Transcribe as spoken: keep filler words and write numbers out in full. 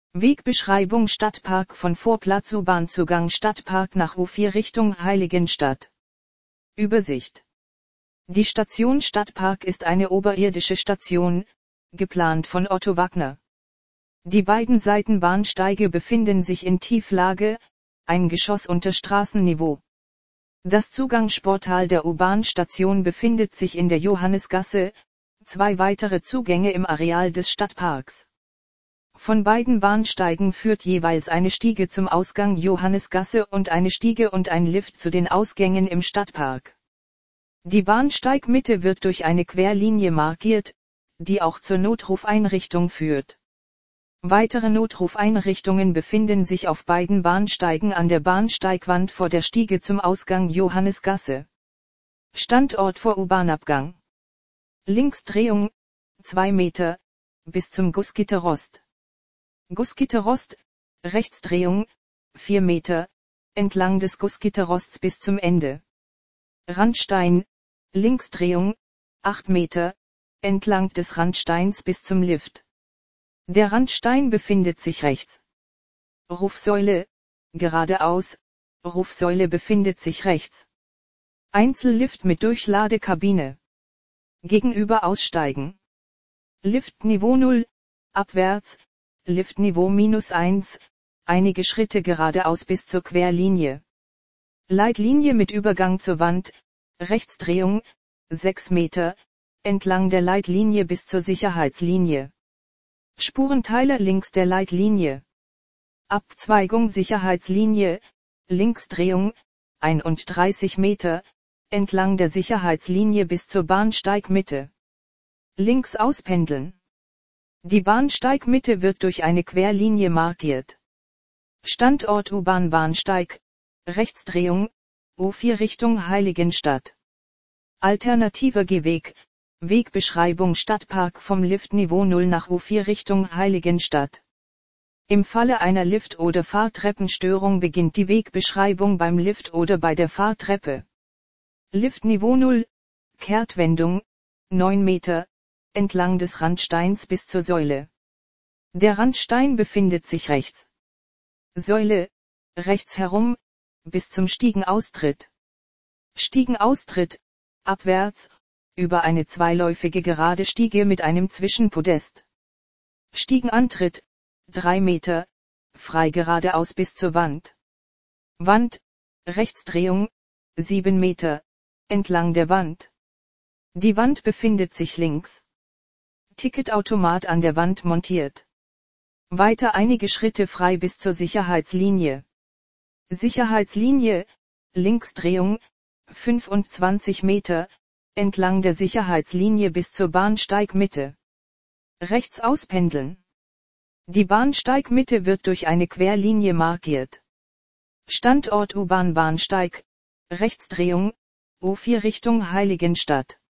Wegbeschreibung Stadtpark von Vorplatz U-Bahn-Zugang Stadtpark nach U vier Richtung Heiligenstadt. Übersicht. Die Station Stadtpark ist eine oberirdische Station, geplant von Otto Wagner. Die beiden Seitenbahnsteige befinden sich in Tieflage, ein Geschoss unter Straßenniveau. Das Zugangsportal der U-Bahn-Station befindet sich in der Johannisgasse, zwei weitere Zugänge im Areal des Stadtparks. Von beiden Bahnsteigen führt jeweils eine Stiege zum Ausgang Johannisgasse und eine Stiege und ein Lift zu den Ausgängen im Stadtpark. Die Bahnsteigmitte wird durch eine Querlinie markiert, die auch zur Notrufeinrichtung führt. Weitere Notrufeinrichtungen befinden sich auf beiden Bahnsteigen an der Bahnsteigwand vor der Stiege zum Ausgang Johannisgasse. Standort vor U-Bahn-Abgang. Linksdrehung, zwei Meter, bis zum Gussgitterrost. Gussgitterrost, Rechtsdrehung, vier Meter, entlang des Gussgitterrosts bis zum Ende. Randstein, Linksdrehung, acht Meter, entlang des Randsteins bis zum Lift. Der Randstein befindet sich rechts. Rufsäule, geradeaus, Rufsäule befindet sich rechts. Einzellift mit Durchladekabine. Gegenüber aussteigen. Liftniveau null, abwärts, Liftniveau minus eins, einige Schritte geradeaus bis zur Querlinie. Leitlinie mit Übergang zur Wand, Rechtsdrehung, sechs Meter, entlang der Leitlinie bis zur Sicherheitslinie. Spurenteiler links der Leitlinie. Abzweigung Sicherheitslinie, Linksdrehung, einunddreißig Meter, entlang der Sicherheitslinie bis zur Bahnsteigmitte. Links auspendeln. Die Bahnsteigmitte wird durch eine Querlinie markiert. Standort U-Bahn-Bahnsteig, Rechtsdrehung, U vier Richtung Heiligenstadt. Alternativer Gehweg, Wegbeschreibung Stadtpark vom Liftniveau null nach U vier Richtung Heiligenstadt. Im Falle einer Lift- oder Fahrtreppenstörung beginnt die Wegbeschreibung beim Lift oder bei der Fahrtreppe. Liftniveau null, Kehrtwendung, neun Meter, entlang des Randsteins bis zur Säule. Der Randstein befindet sich rechts. Säule, rechts herum, bis zum Stiegenaustritt. Stiegenaustritt, abwärts, über eine zweiläufige gerade Stiege mit einem Zwischenpodest. Stiegenantritt, drei Meter, frei geradeaus bis zur Wand. Wand, Rechtsdrehung, sieben Meter, entlang der Wand. Die Wand befindet sich links. Ticketautomat an der Wand montiert. Weiter einige Schritte frei bis zur Sicherheitslinie. Sicherheitslinie, Linksdrehung, fünfundzwanzig Meter, entlang der Sicherheitslinie bis zur Bahnsteigmitte. Rechts auspendeln. Die Bahnsteigmitte wird durch eine Querlinie markiert. Standort U-Bahn-Bahnsteig, Rechtsdrehung, U vier Richtung Heiligenstadt.